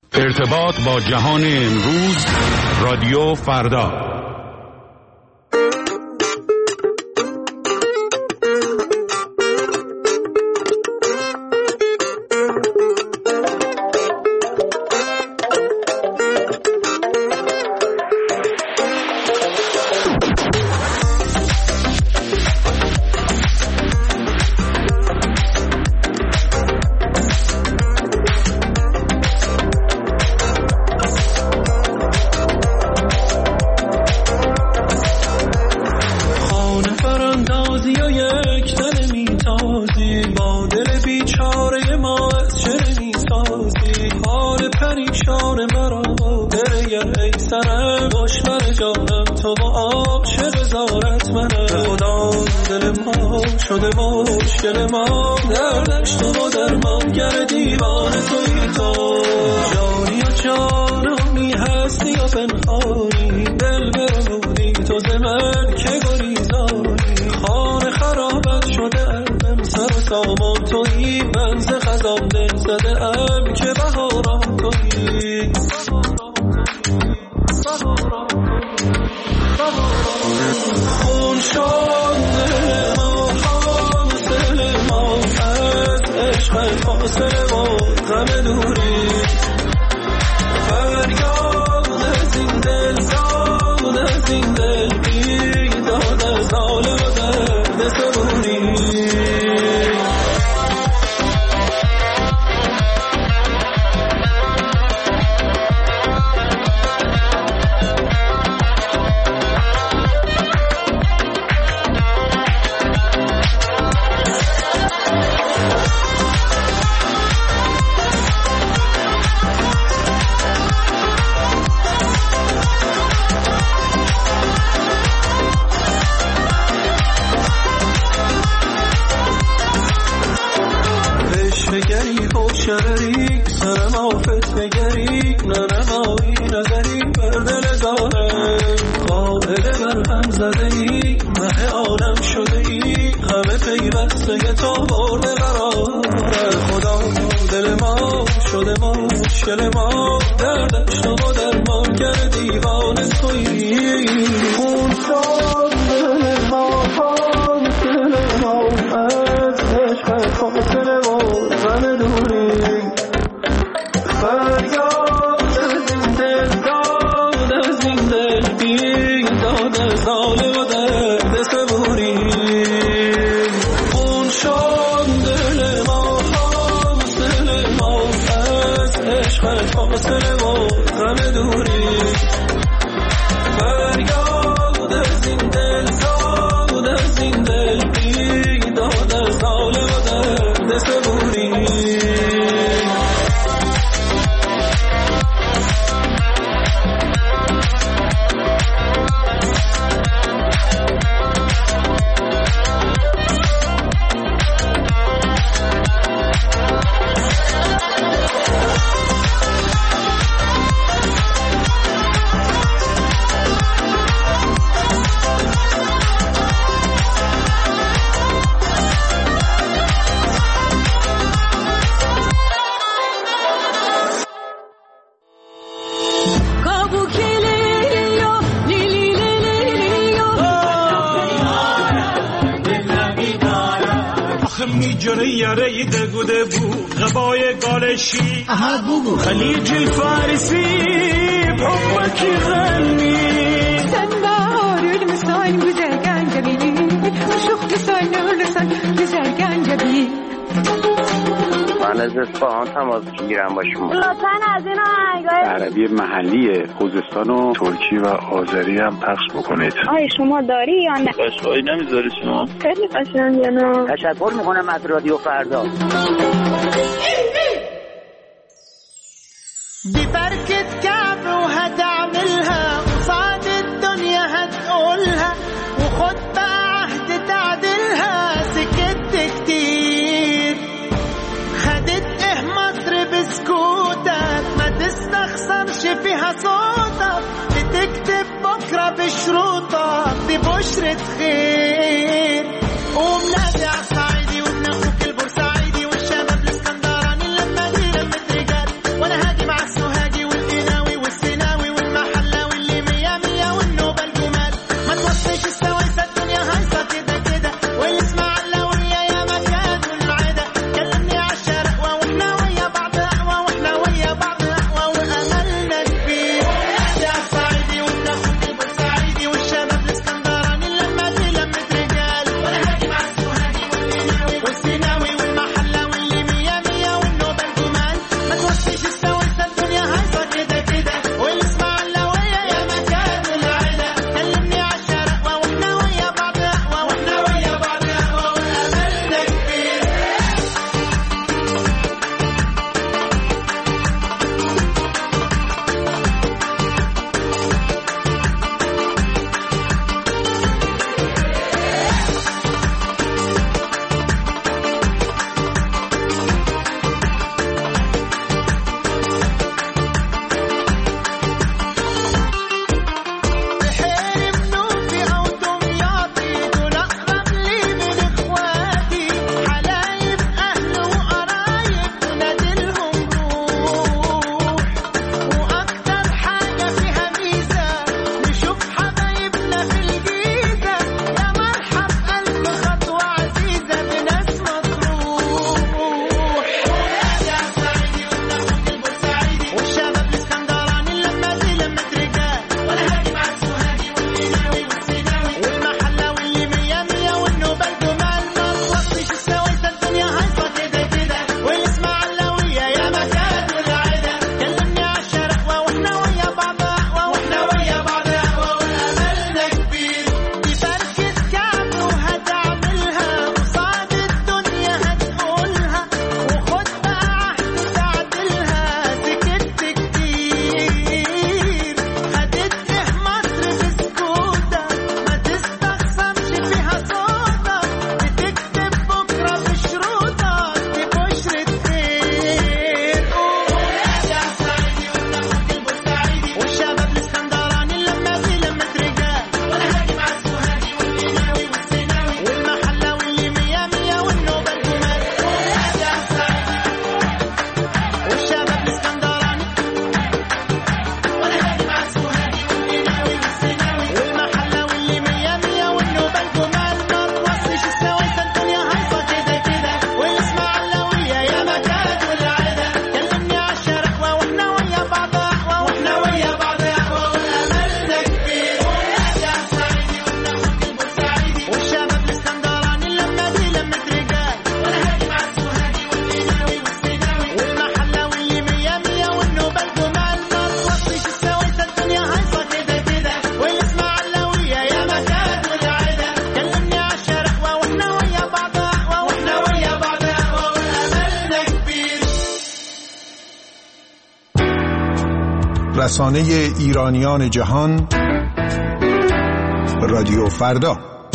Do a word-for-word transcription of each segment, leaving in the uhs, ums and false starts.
ارتباط با جهان امروز، رادیو فردا. خليج الفارسي بحبك يغني سنبار المسان güzelgen جميل وشوف لسان لسان güzelgen جميل. من از اصفهان تماس میگیرم با شما. لطفاً از این آهنگای عربی محلی خوزستان و ترکی و آذری هم پخش بکنید. آی شما داری یا نه؟ قشنگی نمیذاری شما؟ خیلی قشنگه نه. تشکر میکنم از رادیو فردا. ببركة كعب وهتعملها قصاد الدنيا هتقولها وخد بقى عهد تعدلها سكت كتير خدت ايه مصر بسكوتك ما تستخسرش فيها صوتك بتكتب بكرة بشروطك دي بشرة خير قوم نادي عالصعيدي وابن اخوك البورسعيدي والشباب الاسكندراني لما دي لمة رجال وانا هاجي مع السهاد رسانه ایرانیان جهان، رادیو فردا.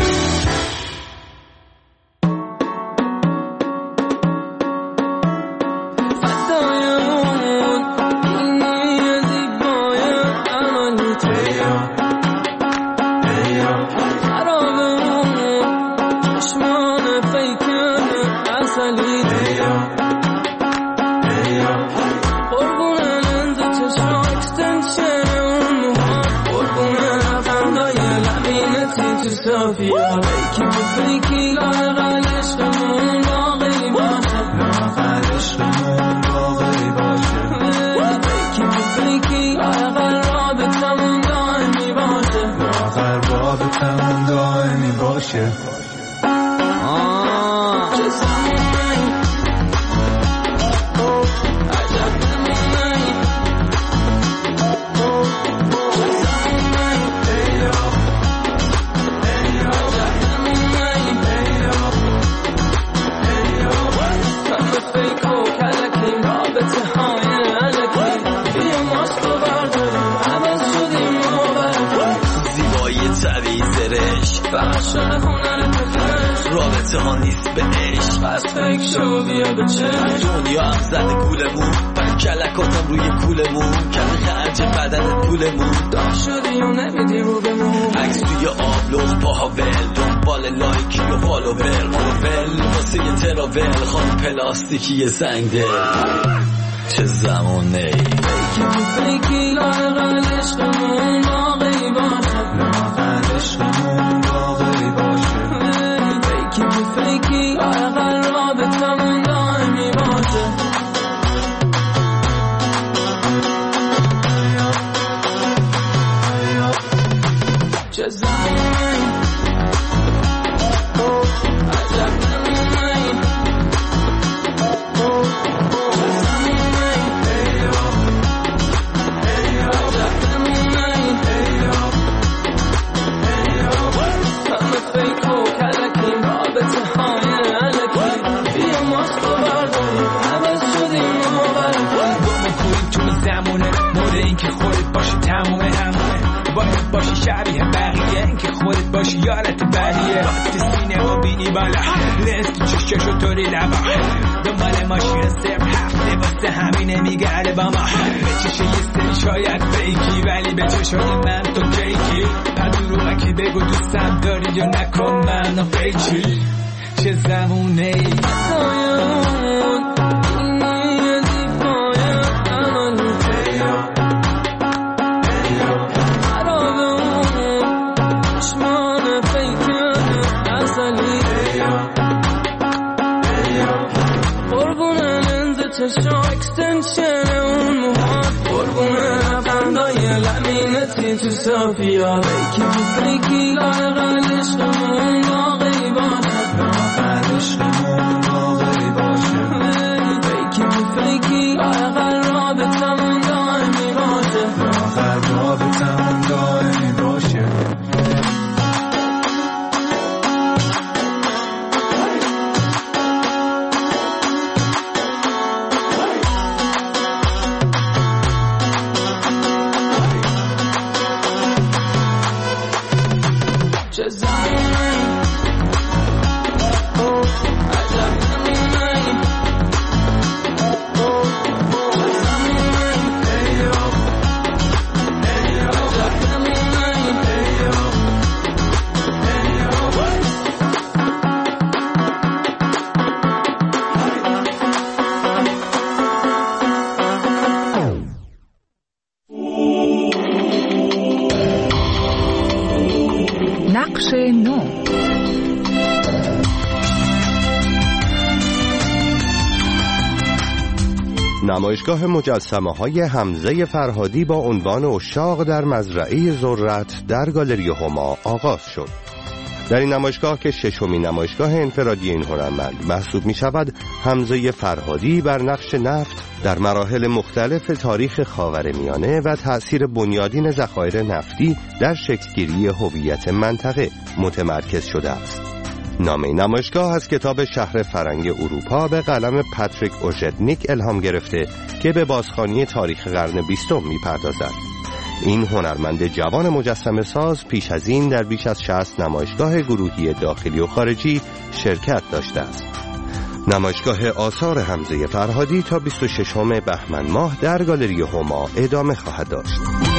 رابطه ها نیست به عشق، پس فکر شو بیا به چشم. دنیا هم زده گولمون، پر کلکاتم روی کولمون، کمی خرج بدن پولمون، دام شدی و نمیدی رو بمون. عکس توی آبلوغ پاها ول، دنبال لایکی و فالوور، فالوول واسه یه تراول، خانم پلاستیکی زنگ دل. چه زمونه ای فیکی فیکی لاغل عشقمون واقعی باشه، لاغل عشقمون واقعی باشه. فیکی فیکی لاغل رابطمون دائمی باشه. چه زمونه ای عجب نمونه ای. اینکه خودت باشی تموم همونه، باید باشی شبیه بقیه، اینکه خودت باشی یارت بقیه. وقتی سینه و بینی بالا، لنز تو چششو طوری لبا، دنبال ماشین صرف هفته واسه همینه میگرده با ما. به چشه یه سری شاید فیکی، ولی به چشای من تو کیکی. پدرومه که بگو دوستم داری یا نکن منو فیکی. چه زمونه ای چشم اکستنشن اون موهات، قربونه رفندای لمینتی تو صافیا. فیکی فیکی لاغل عشقمون واقعی باشه، لاغل عشقمون واقعی باشه. فیکی فیکی لاغل رابطمون دائمی باشه، لاغل رابطمون دائمی باشه. نقش نو. نمایشگاه مجسمه‌های حمزه فرهادی با عنوان اشاق در مزرعه ذرت در گالری هما آغاز شد. در این نمایشگاه که ششمین نمایشگاه انفرادی این هنرمند محسوب می شود، حمزه فرهادی بر نقش نفت در مراحل مختلف تاریخ خاورمیانه و تأثیر بنیادین ذخایر نفتی در شکل‌گیری هویت منطقه متمرکز شده است. نامه نمایشگاه از کتاب شهر فرنگ اروپا به قلم پاتریک اوژدنیک الهام گرفته که به بازخوانی تاریخ قرن بیستم می‌پردازد. این هنرمند جوان مجسمه ساز پیش از این در بیش از شصت نمایشگاه گروهی داخلی و خارجی شرکت داشته است. نمایشگاه آثار حمزه فرهادی تا بیست و ششم بهمن ماه در گالری هما ادامه خواهد داشت.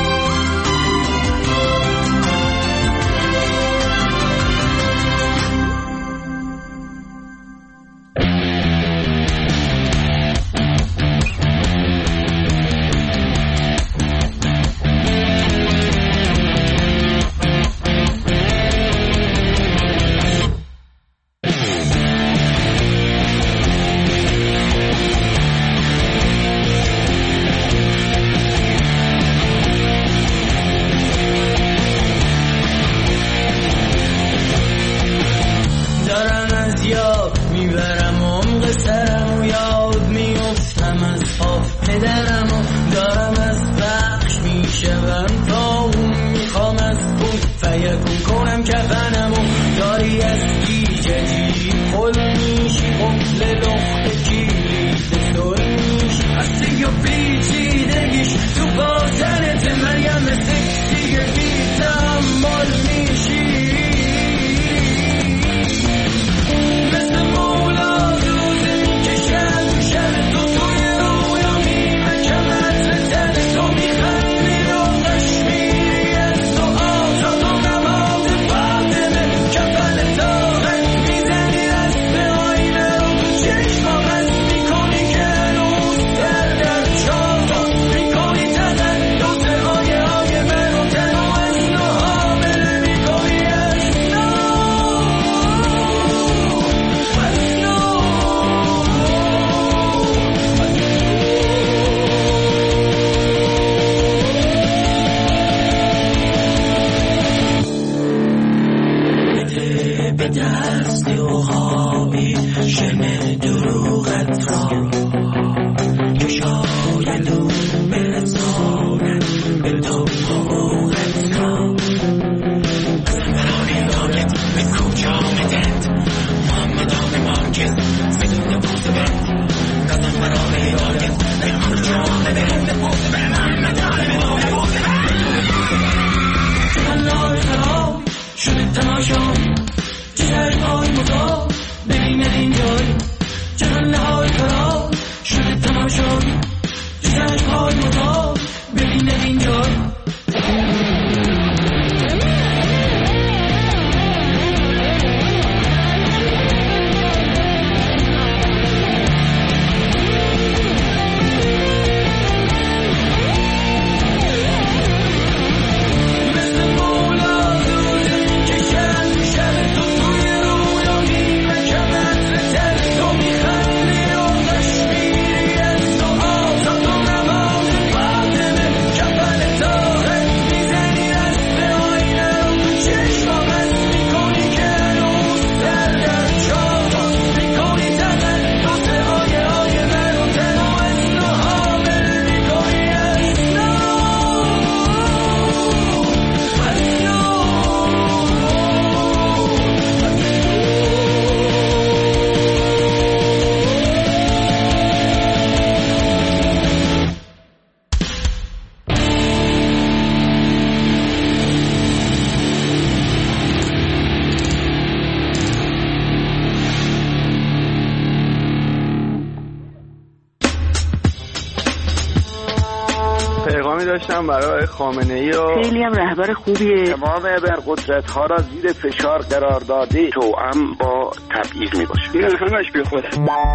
داشتم برای خامنه‌ای و خیلی هم رهبر خوبیه. تمام ابرقدرت ها را زیر فشار قرار داده توأم با تبعیض می باشه. این همش بی خوده.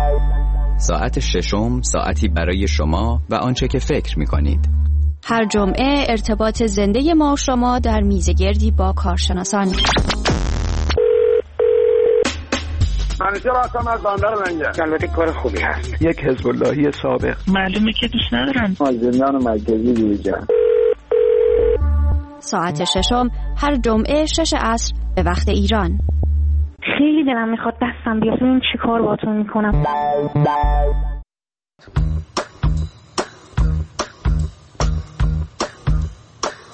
ساعت ششم ساعتی برای شما و آنچه که فکر می کنید. هر جمعه ارتباط زنده ما و شما در میزگردی با کارشناسان. منیجر هستم از بندر منگه. البته کار خوبی هست. یک حزب اللهی سابق. معلومه که دوست ندارن. از زندان مرکزی بیرون. ساعت ششم هر جمعه شش عصر به وقت ایران. خیلی دلم میخواد دستم بیاد ببینم چی کار باهاتون میکنم.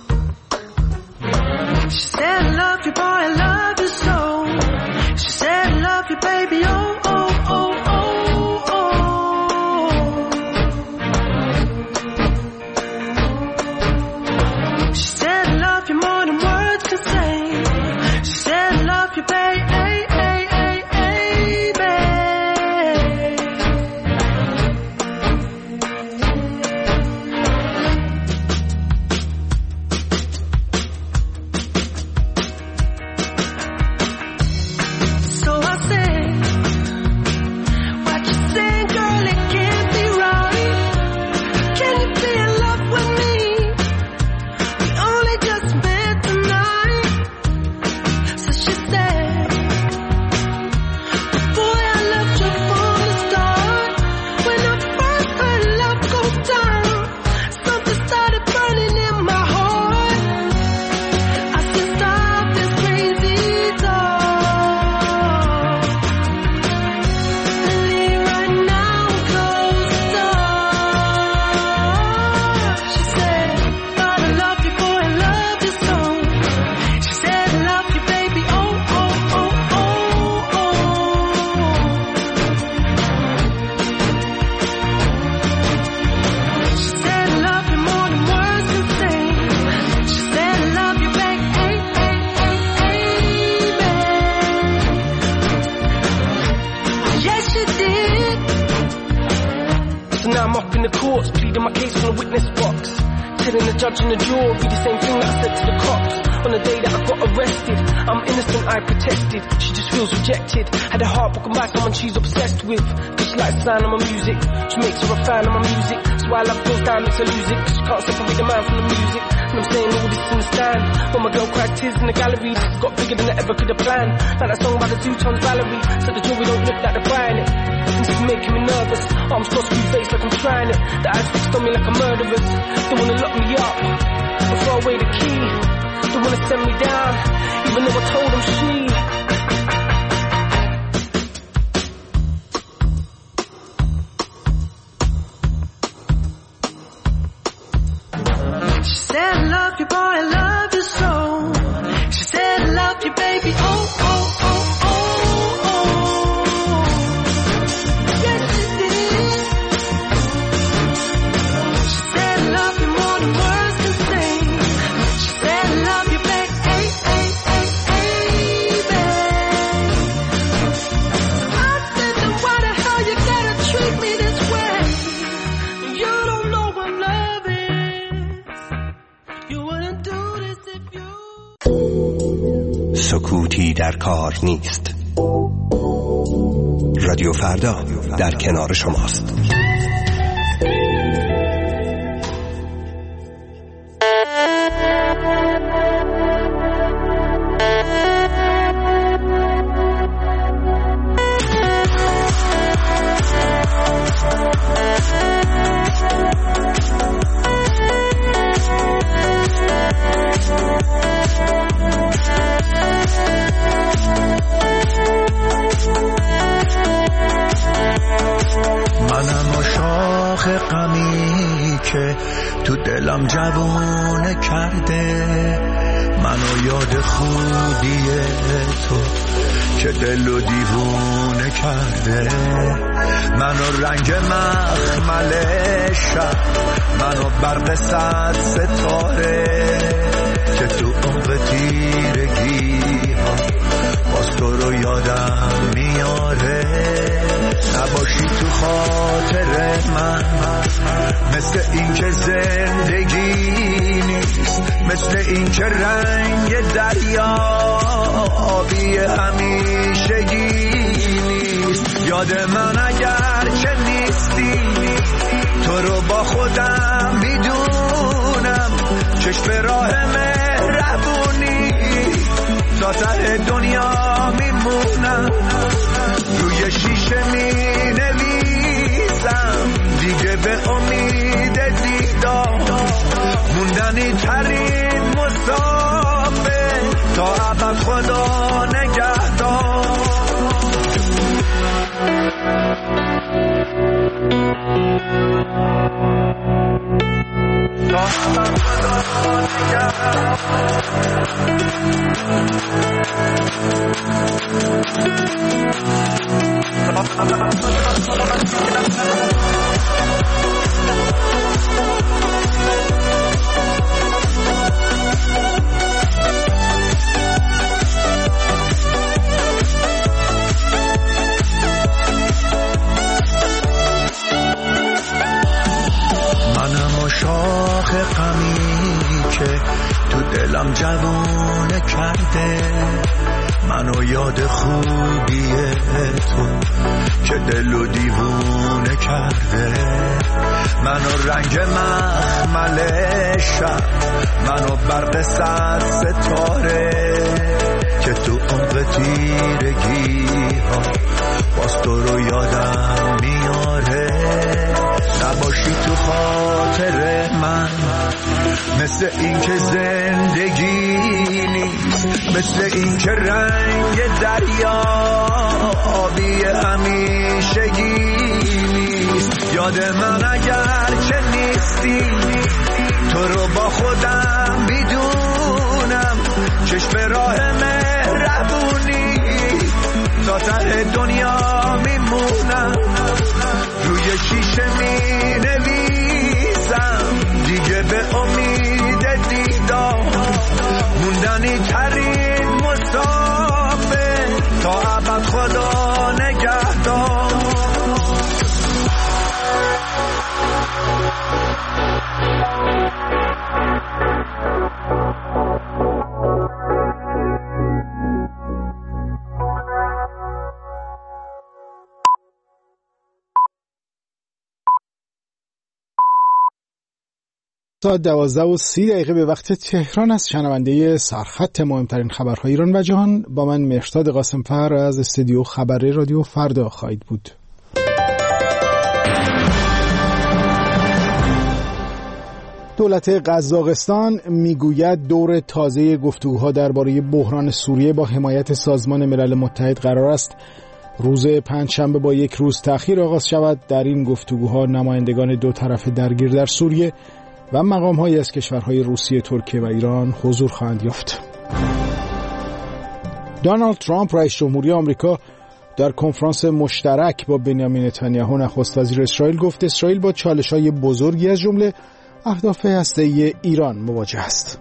She said I love you boy, I love you so. She said in the witness box, telling the judge and the jury the same thing that I said to the cops on the day that I got arrested. I'm innocent, I protested. She just feels rejected. Had her heart broken by someone she's obsessed with. Cause she likes the sound of my music. She makes her a fan of my music. That's why love goes down, makes her lose it. Cause she can't separate the man from the music. And I'm saying all this in the stand. When my girl cried tears in the gallery, this got bigger than I ever could have planned. Like that song by the Zootons Valerie. So the jury don't look like they're buying it. This is making me nervous. Arms crossed, screw face like I'm trying it. The eyes fixed on me like a murderer's. They wanna lock me up and throw away the key. They wanna send me down, even though I told them she. She said I love you, boy, I love you so. She said I love you, baby, oh, oh, oh, oh, oh. Yes, she did. She said I love you more than words can say. She said I love you, baby, hey, hey, hey, hey, babe. I said, then why the hell you gotta treat me this way? You don't know what love is. You wouldn't do this if you. سکوتی در کار نیست. رادیو فردا در کنار شماست. منم عاشق غمی که تو دلم جوونه کرده، منو یاد خوبی تو که دلو دیوونه کرده، منو رنگ مخمل شب، منو برق صد ستاره که تو عمق تیرگی ها باز تو رو یادم میاره. نباشی تو خاطر من مثل این که زندگی نیست، مثل این که رنگ دریا آبی همیشگی نیست. یاد من اگر که نیستی تو رو با خودم میدونم، چشم راه مهربونی تا ته دنیا میمونم، روی شیشه می نویسم دیگه به امید دیدار، موندنی ترین مسافر تا ابد خدا نگهدار. تا ابد خدا نگهدار. منم عاشق غمی که تو دلم جوونه کرده، منو یاد خوبی تو که دلو دیوونه کرده، منو رنگ مخمل شب، منو برق صد ستاره که تو عمق تیرگی ها باز تو رو یادم میاره. نباشی تو خاطر من مثل این که زندگی نیست، مثل این که رنگ دریا آبی همیشگی نیست. یاد من اگر که نیستی تو رو با خودم میدونم، چشم راه مهربونی تا ته دنیا میمونم، روی شیشه می نویسم دیگه به امید دیدار، موندنی ترین مسافر تا ابد خدا نگهدار. ساعت دوازده و سی دقیقه به وقت تهران است. شنونده سرخط مهمترین خبرهای ایران و جهان با من مهرداد قاسم‌فر از استودیو خبری رادیو فردا خواهید بود. دولت قزاقستان میگوید دور تازه گفتگوها درباره بحران سوریه با حمایت سازمان ملل متحد قرار است روز پنجشنبه با یک روز تأخیر آغاز شود. در این گفتگوها نمایندگان دو طرف درگیر در سوریه و مقام‌هایی از کشورهای روسیه، ترکیه و ایران حضور خواهند یافت. دونالد ترامپ رئیس جمهوری آمریکا در کنفرانس مشترک با بنیامین نتانیاهو نخست وزیر اسرائیل گفت اسرائیل با چالش‌های بزرگی از جمله اهداف هسته‌ای ایران مواجه است.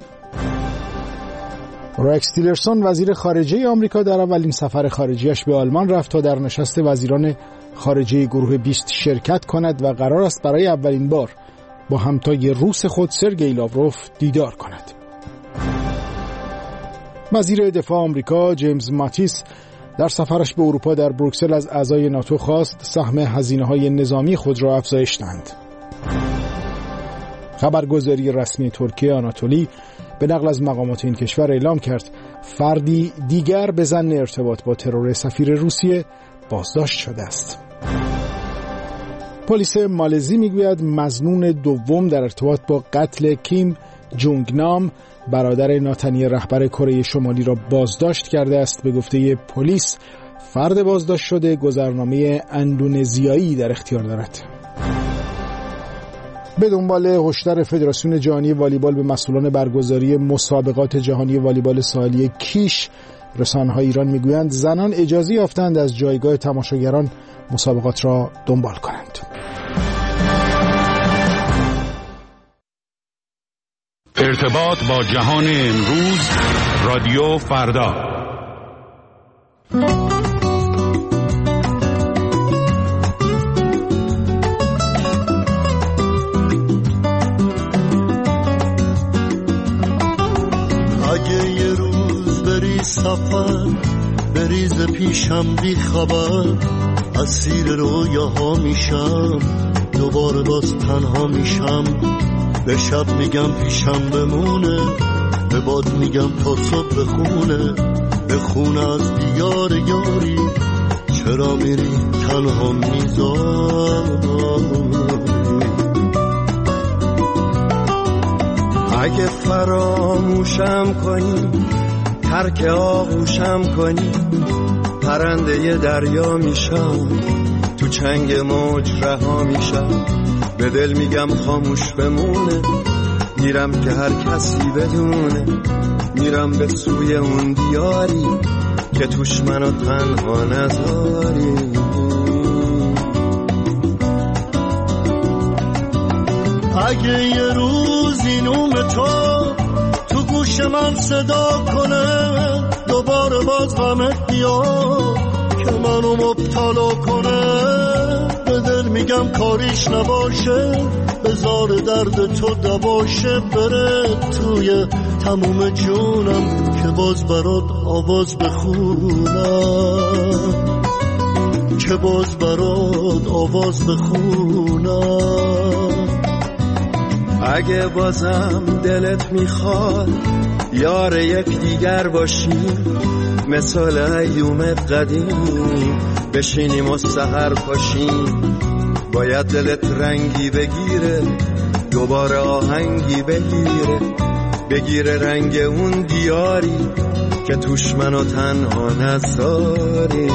رکس تیلرسون وزیر خارجه آمریکا در اولین سفر خارجیش به آلمان رفت تا در نشست وزیران خارجه گروه بیست شرکت کند و قرار است برای اولین بار با همتای روس خود سرگئی لاوروف دیدار کند. وزیر دفاع آمریکا جیمز ماتیس در سفرش به اروپا در بروکسل از اعضای ناتو خواست سهم هزینه‌های نظامی خود را افزایش دهند. خبرگزاری رسمی ترکیه آناتولی به نقل از مقامات این کشور اعلام کرد فردی دیگر به ظن ارتباط با ترور سفیر روسیه بازداشت شده است. پلیس مالزی میگوید مظنون دوم در ارتباط با قتل کیم جونگ نام برادر ناتنی رهبر کره شمالی را بازداشت کرده است. به گفته پلیس فرد بازداشت شده گذرنامه اندونزیایی در اختیار دارد. به دنبال هشدار فدراسیون جهانی والیبال به مسئولان برگزاری مسابقات جهانی والیبال ساحلی کیش، رسانه‌های ایران میگویند زنان اجازه یافتند از جایگاه تماشاگران مسابقات را دنبال کنند. ارتباط با جهان امروز رادیو فردا. اگه یه روز بری سفر بریز پیشم بی خبر اسیر رویاها میشم دوباره باز تنها میشم به شب میگم پیشم بمونه به باد میگم تا صبح بخونه بخونه از دیار یاری چرا میری تنها میذاری اگه فراموشم کنی ترک آغوشم کنی پرنده دریا میشم تو چنگ موج رها میشم به دل میگم خاموش بمونه میرم که هر کسی بدونه میرم به سوی اون دیاری که توش منو تنها نذاری اگه یه روز این نوم تو تو گوش من صدا کنه دوباره باز غمت بیاد که منو مبتلا کنه به دل میگم کاریش نباشه بذار درد تو دواشه بره توی تموم جونم که باز برات آواز بخونم که باز برات آواز بخونم اگه بازم دلت میخواد یار یک دیگر باشیم مثال ایومت قدیم بشینیم و سحر پاشیم باید دلت رنگی بگیره دوباره آهنگی بگیره بگیره رنگ اون دیاری که توش منو تنها نذاری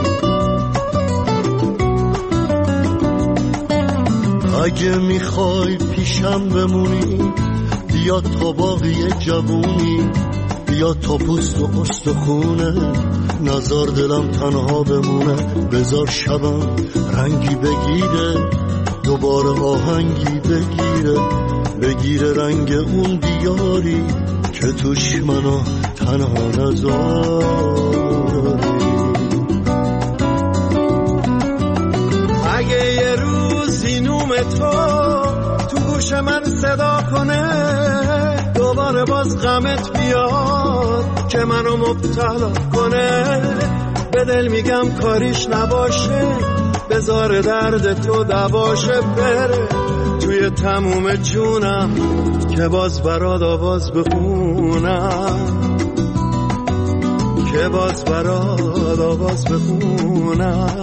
اگه میخوای پیشم بمونی بیا تا باقی جوونی بیا تا پوست و استخونه نزار دلم تنها بمونه بذار شبم رنگی بگیره دوباره آهنگی بگیره بگیره رنگ اون دیاری که توش منو تنها نذاری اگه یه روزی نوم تو تو گوش من صدا کنه دوباره باز غمت بیاد که منو مبتلا کنه به دل میگم کاریش نباشه بذار درد تو دواشه بره توی تموم جونم که باز برات آواز بخونم که باز برات آواز بخونم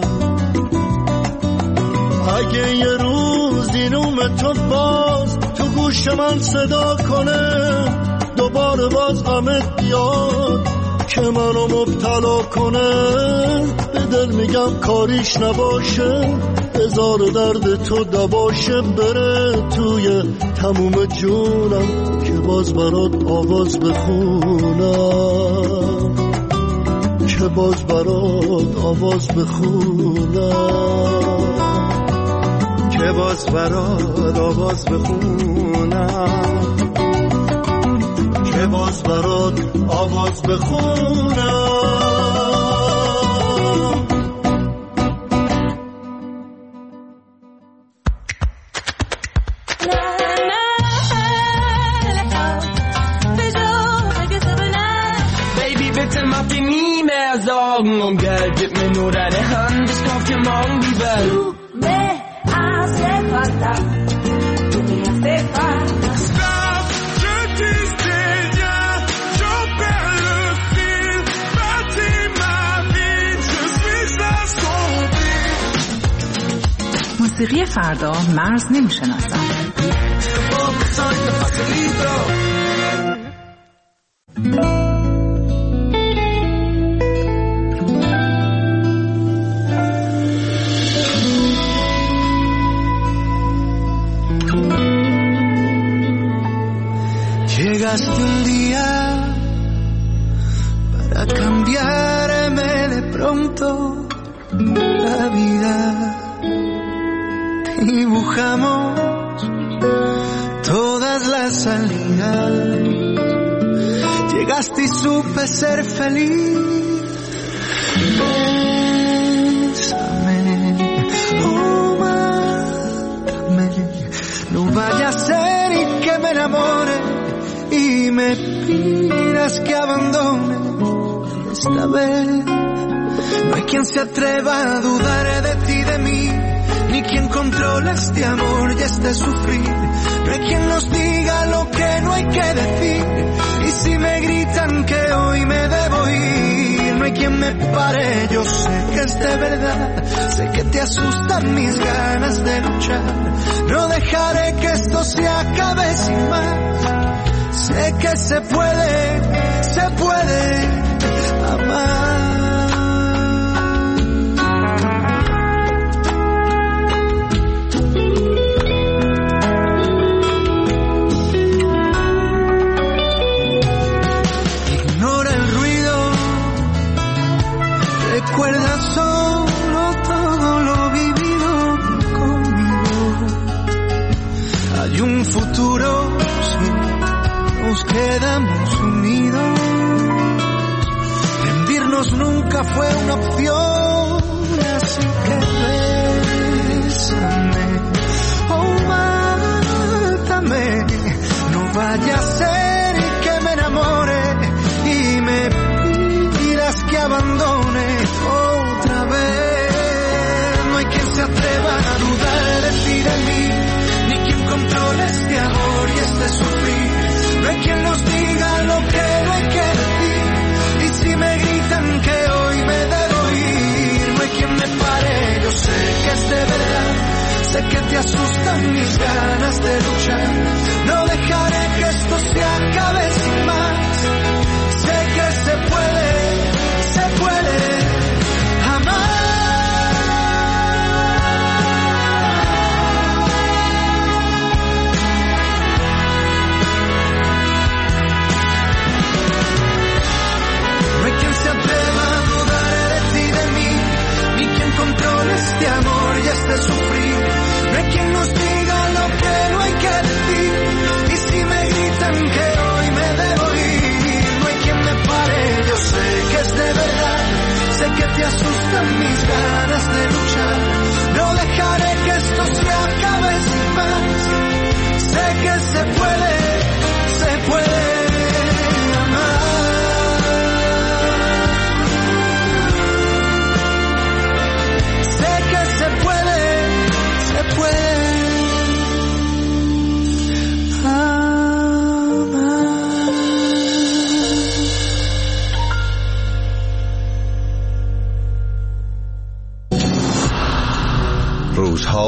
اگه یه روز این نوم تو باز تو گوش من صدا کنه دوباره باز غمت بیاد که منو مبتلا کنه به دل میگم کاریش نباشه بذار درد تو دواشه بره توی تموم جونم که باز برات آواز بخونم که باز برات آواز بخونم که باز برات آواز بخونم که باز برات آواز بخونم Baby, bitte mach dir nie mehr Sorgen um Geld, gib mir nur deine Hand, ich kauf dir morgen die Welt. Du me hace falta, du me hace falta. Stop, je disais rien, j'en perds le fil, bâtis ma vie, je suis assombri. موسیقی فردا مرز نمیشناسم. Llegaste un día para cambiarme de pronto la vida. Dibujamos todas las salidas. Llegaste y supe ser feliz. Bésame, oh, mátame. No vaya a ser y que me enamore y me pidas que abandone esta vez. No hay quien se atreva a dudar de ti y de mí, ni quien controla este amor y este sufrir. No hay quien nos diga lo que no hay que decir, y si me gritan que hoy me debo ir, no hay quien me pare. Yo sé que es de verdad, sé que te asustan mis ganas de luchar. No dejaré que esto se acabe sin más. Sé que se puede, se puede amar. Ignora el ruido, recuerda solo todo lo vivido conmigo. Hay un futuro, sí, nos quedamos unidos. Rendirnos nunca fue una opción, así que bésame, oh, mátame. No vaya a ser y que me enamore y me pidas que abandone otra vez. No hay quien se atreva a dudar de ti y de mí, ni quien controle este amor y este sufrir. No hay quien nos diga lo que no hay que decir, y si me gritan que hoy me debo ir, no hay quien me pare. Yo sé que es de verdad, sé que te asustan mis ganas de luchar. No dejaré que esto se acabe sin más. Sé que se puede, se puede amar. Se atreva a dudar de ti y de mí, ni quien controle este amor y este sufrir. No hay quien nos diga lo que no hay que decir,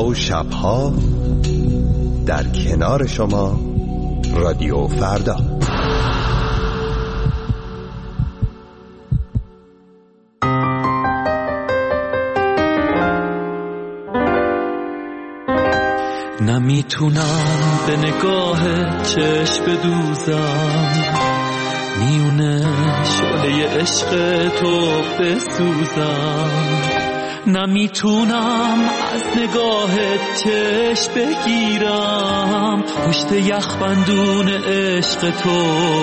و شبها در کنار شما رادیو فردا. نمیتونم به نگاه چشم بدوزم، میونه شعله عشق تو بسوزم. نمیتونم از نگاه چشم بگیرم، پشت یخبندون عشق تو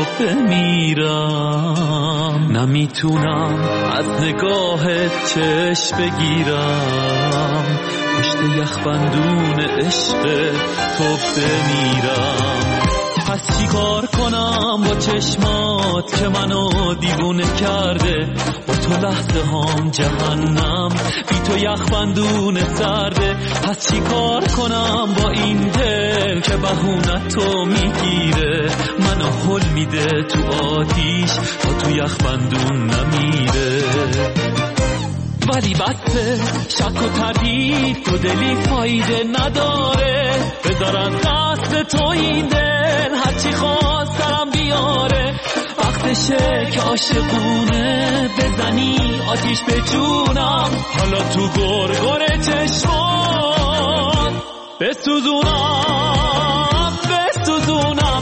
بمیرم. نمیتونم از نگاه چشم بگیرم، پشت یخبندون عشق تو بمیرم. پس چی کار کنم با چشمات که منو دیوونه کرده؟ با تو لحظه هم جهنم، بی تو یخبندون سرده. پس چی کار کنم با این دل که بهونه تو میگیره؟ منو هل میده تو آتیش تا تو یخبندون نمیره. ولی بسه شک و تردید تو دلی فایده نداره، بذار از دست تو این دل هرچی خواست سرم بیاره. وقتشه که عاشقونه بزنی آتیش به جونم، حالا تو گرگر چشمان بسوزونم بسوزونم.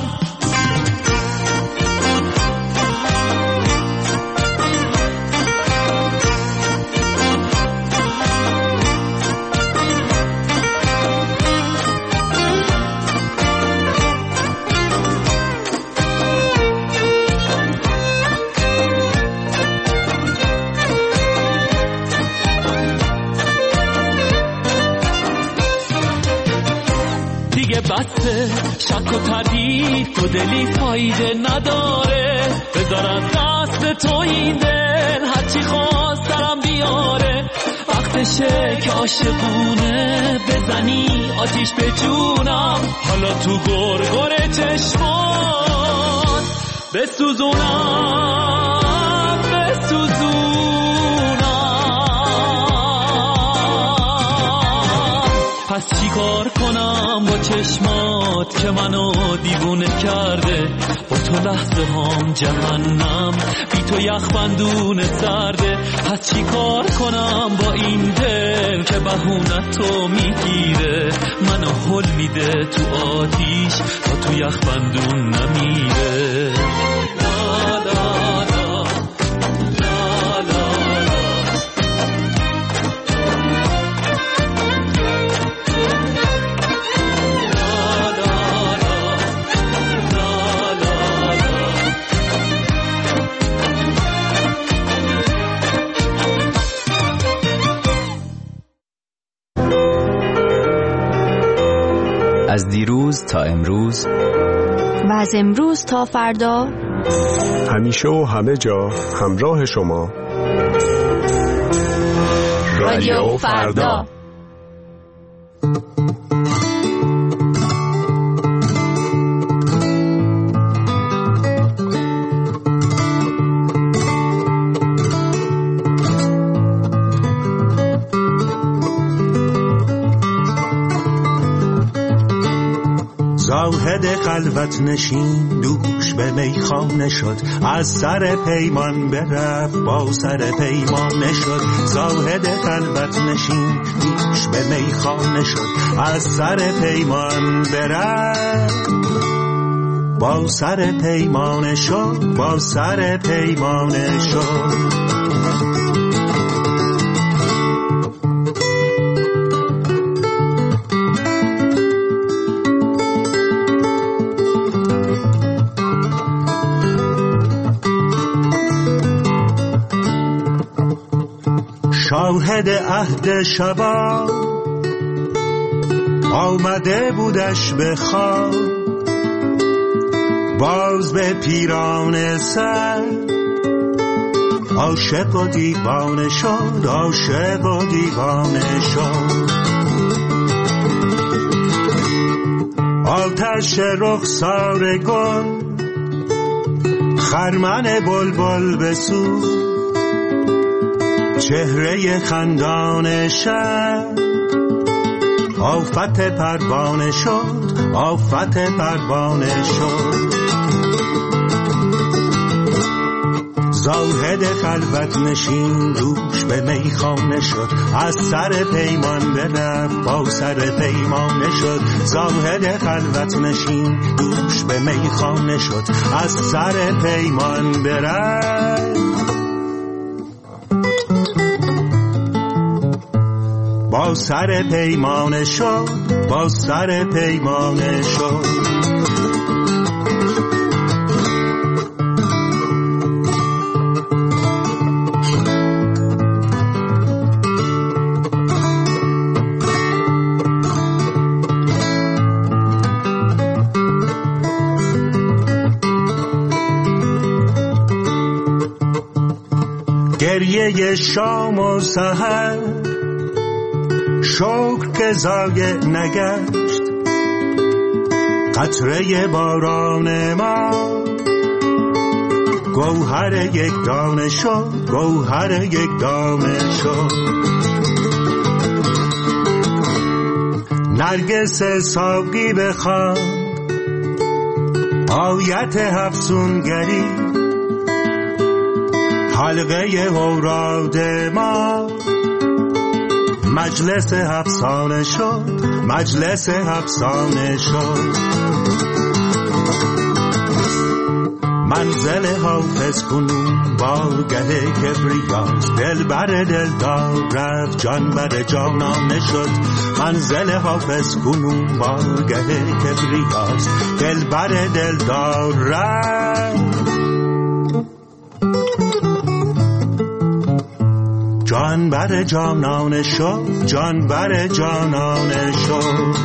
بسه شک و تردید تو دلی فایده نداره، بذار از دست تو این دل هرچی خواست سرم بیاره. وقتشه که عاشقونه بزنی آتیش به جونم، حالا تو گرگر چشمان بسوزونم بسوزونم. پس چی کار کنم با چشمات که منو دیوونه کرده؟ با تو لحظه هم جهنم، بی تو یخبندون سرده. پس چی کار کنم با این دل که بهونه تو میگیره؟ منو هل میده تو آتیش تا تو یخبندون نمیره. لا لا لا لا لا از دیروز تا امروز و از امروز تا فردا، همیشه و همه جا همراه شما رادیو فردا. زاهد خلوت نشین دوش به میخانه شد، از سر پیمان برفت با سر پیمانه شد. زاهد خلوت نشین دوش به میخانه شد، از سر پیمان برفت با سر پیمانه شد با سر پیمانه شد. شاهد عهد شبا آمده بودش به خواب، باز به پیران سر عاشق و دیوانه شد عاشق و دیوانه شد. آتش رخسار گل خرمن بلبل بسوز، چهره خندان شب آفت پروانه شد، آفت پروانه شد. زاهد خلوت نشین دوش به میخانه شد، از سر پیمان برفت با سر پیمانه شد. زاهد خلوت نشین دوش به میخانه شد، از سر پیمان برفت با سر پیمانه شد، با سر پیمانه شد. گریه شام و سحر شکر که ضایع نگشت، قطره باران ما گوهر یک دانه شد، گوهر یک دانه شد. نرگس ساقی بخواد آیت افسونگری، حلقه اوراد ما مجلس افسانه شد، مجلس افسانه شد. منزل حافظ کنون بارگه کبریاست، دل بر دلدار رفت جان بر جانانه شد. منزل حافظ کنون بارگه کبریاست، دل بر دلدار رفت جان بر جانانه شد، جان بر جانانه شد.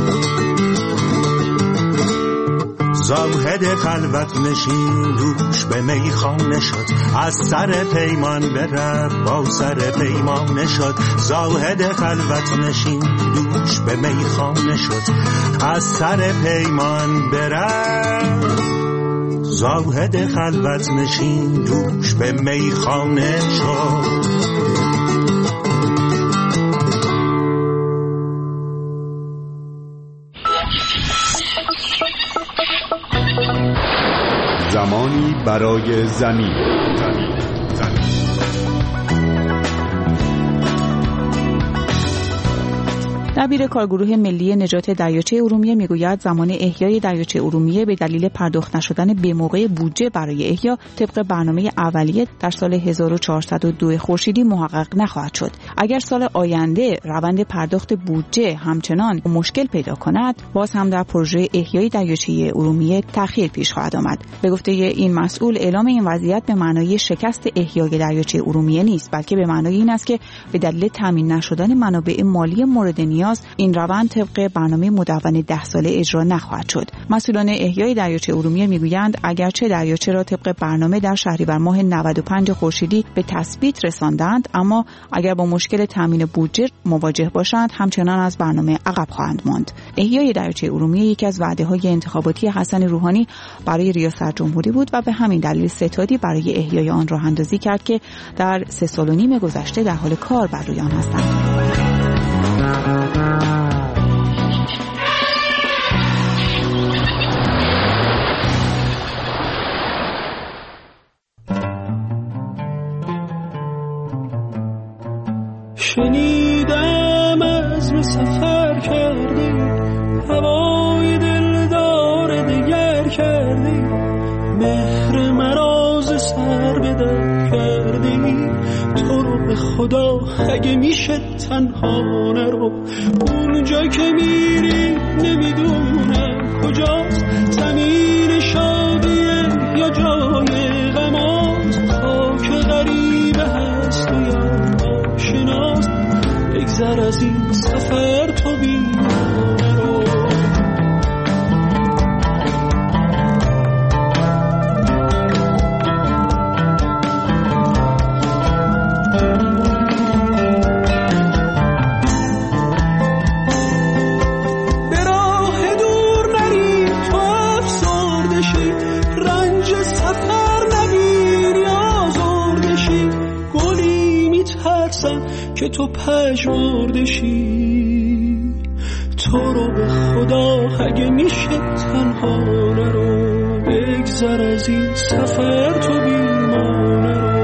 زاهد خلوت نشین دوش به میخانه شد، از سر پیمان برفت با سر پیمانه شد. زاهد خلوت نشین دوش به میخانه شد، از سر پیمان برفت. زاهد خلوت نشین دوش به میخانه شد. زمانی برای زمین. دبیر کارگروه ملی نجات دریاچه ارومیه میگوید زمان احیای دریاچه ارومیه به دلیل پرداخت نشدن به موقع بودجه برای احیا طبق برنامه اولیه در سال هزار و چهارصد و دو خورشیدی محقق نخواهد شد. اگر سال آینده روند پرداخت بودجه همچنان مشکل پیدا کند، باز هم در پروژه احیای دریاچه ارومیه تأخیر پیش خواهد آمد. به گفته این مسئول، اعلام این وضعیت به معنای شکست احیای دریاچه ارومیه نیست، بلکه به معنای این است که به دلیل تامین نشدن منابع مالی مورد نیاز این روند طبق برنامه مدون ده ساله اجرا نخواهد شد. مسئولان احیای دریاچه ارومیه میگویند اگرچه دریاچه را طبق برنامه در شهریور ماه نود و پنج خورشیدی به تثبیت رساندند، اما اگر با مشکل تامین بودجه مواجه باشند همچنان از برنامه عقب خواهند ماند. احیای دریاچه ارومیه یکی از وعده‌های انتخاباتی حسن روحانی برای ریاست جمهوری بود و به همین دلیل ستادی برای احیای آن راه اندازی کرد که در سه سال و نیم گذشته در حال کار بر روی آن هستند. شنیدم عزم سفر کردی، هوای دلدار دگر کردی، مهر مراز سر به در کردی. تو رو به خدا اگه میشه تنها نرو، اونجا که میری نمیدونم کجاست، زمین شادیه یا جای غماست. خاک غریبه هست و یا آشناست، بگذر از این سفر تو بیانه رو. که تو پژمرده شی، تو رو به خدا اگه میشه تنها نرو، بگذر از این سفر تو بیمانه رو.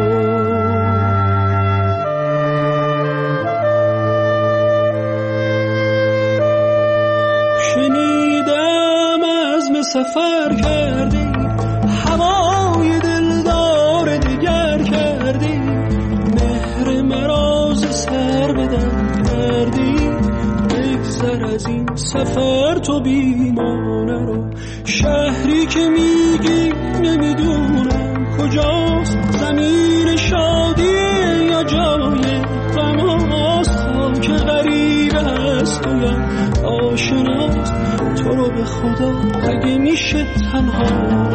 شنیدم عزم سفر کردی، هوای دلدار دیگر کردی، مهر مراز سر بدن کردی، بگذر از این سفر تو بیمانه رو. شهری که میگی نمیدونم کجاست، زمین شادیه یا جای غماست، خاک غریب هست و یا آشناست، تو رو به خدا اگه میشه تنها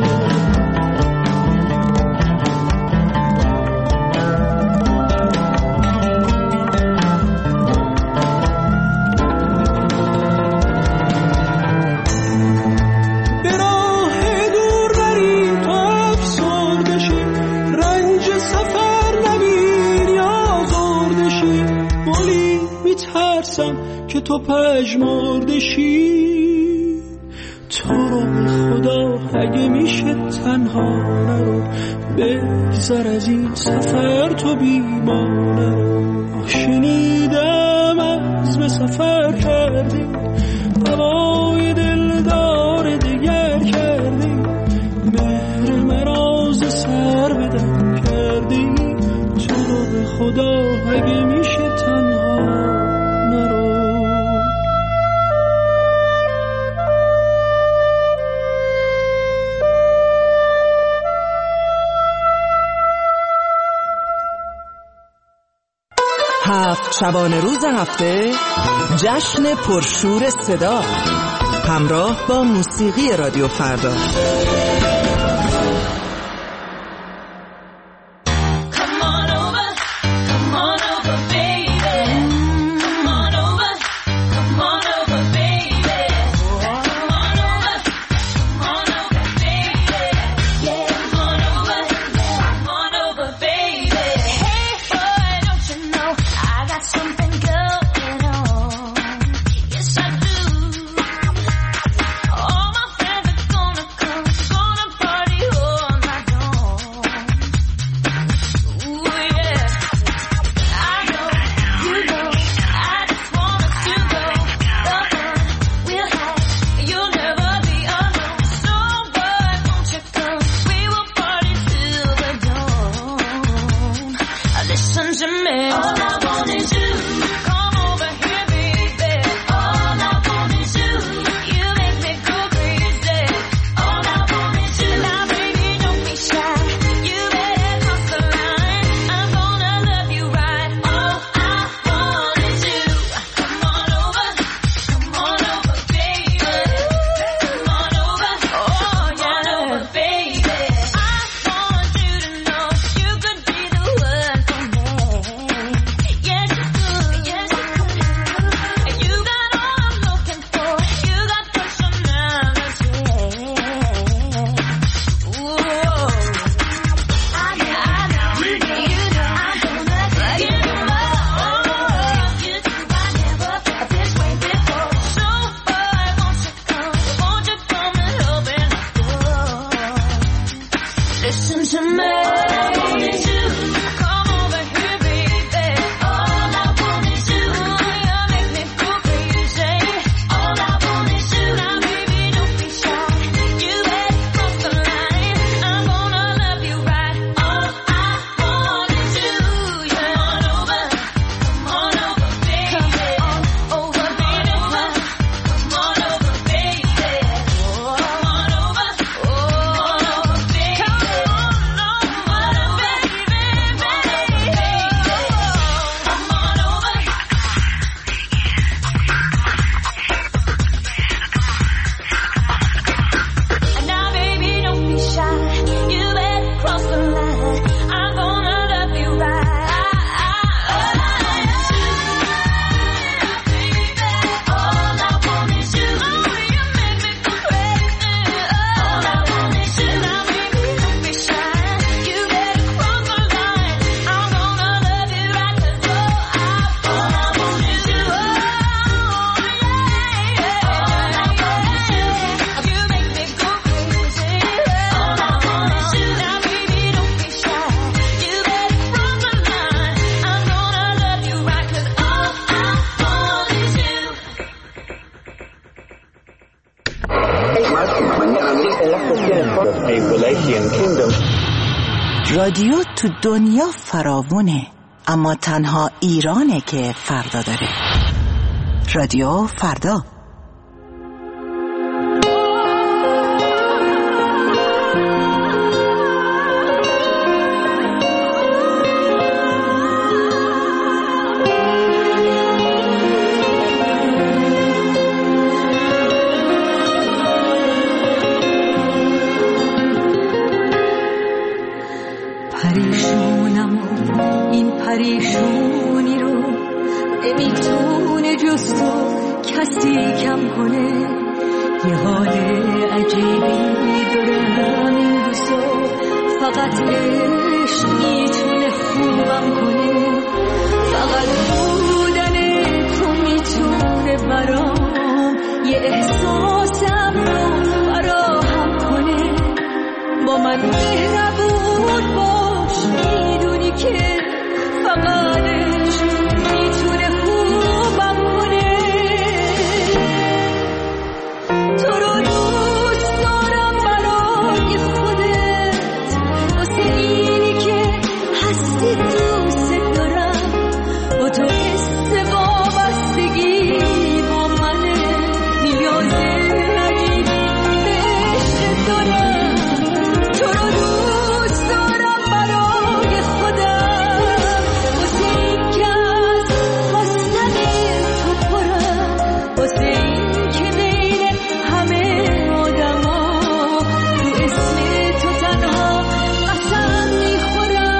که تو پژمرده شی، تو رو به خدا اگه میشه تنها نرو، بگذر از این سفر تو بیمانه رو. شنیدم عزم سفر کردی، هوای دلدار دیگر کردی، مهر مراز سر بدن کردی، تو رو به خدا اگه میشه تنها نرو. هفت شبانه روز هفته جشن پرشور صدا همراه با موسیقی رادیو فردا. رادیو تو دنیا فراوونه، اما تنها ایرانه که فردا داره. رادیو فردا. پریشونم و این پریشونی رو نمیتونه جز تو کسی کم کنه. یه حال عجیبی دارم این روزا، فقط عشق میتونه خوبم کنه. فقط بودن تو میتونه برام یه احساسم رو فراهم کنه. با من مهربون باش، میدونی که فقط عشق میتونه خوبم کنه. تو رو دوست دارم برای خودت، واسه اینی که هستی دوست دارم. با تو حس وابستگی با منه، نیاز عجیبی به عشق دارم. تو رو دوست دارم برای خودم، واسه این که از خواستن تو پرم، واسه این که بین همه آدم ها رو اسم تو تنها قسم میخورم.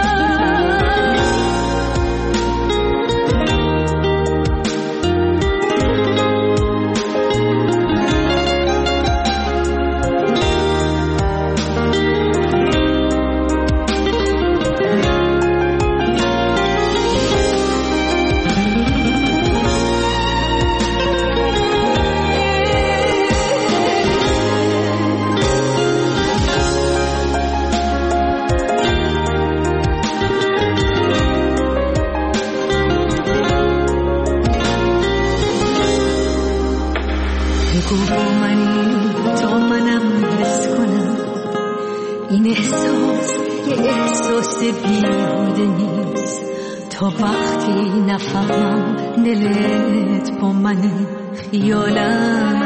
بگو با منی تا منم حس کنم این احساس یه احساس بیهوده نیست. تا وقتی نفهمم دلت با منی، خیالم